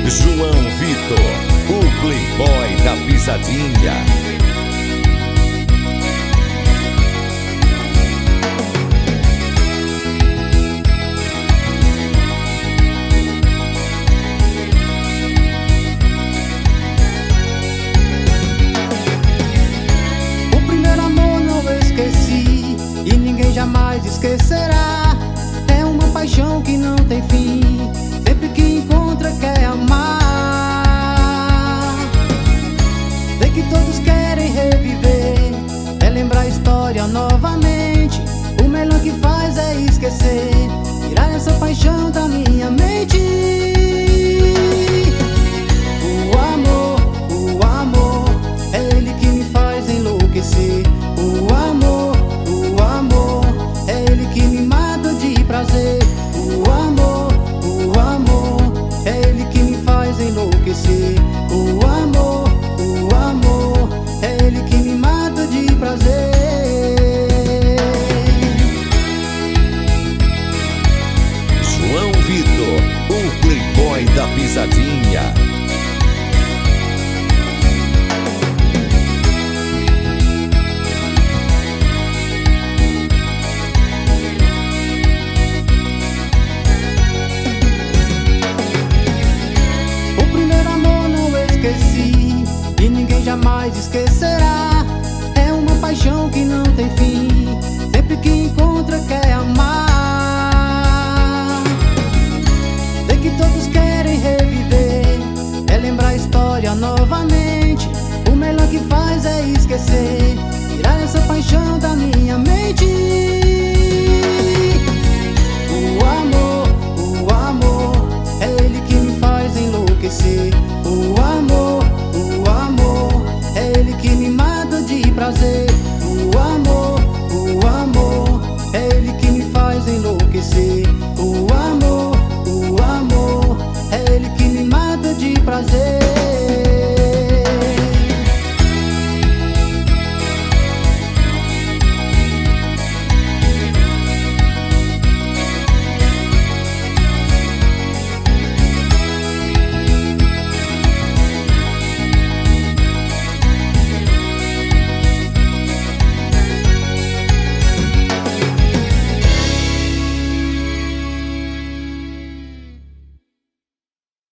João Vitor, o playboy da pisadinha. O primeiro amor não esqueci e ninguém jamais esquecerá. É uma paixão que não tem fim, sempre que encontra quer amar. Sei que todos querem reviver, é lembrar a história novamente. O melhor que faz é esquecer, tirar essa paixão da